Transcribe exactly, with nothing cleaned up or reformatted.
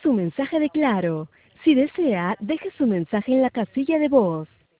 su mensaje de Claro. Si desea, deje su mensaje en la casilla de voz.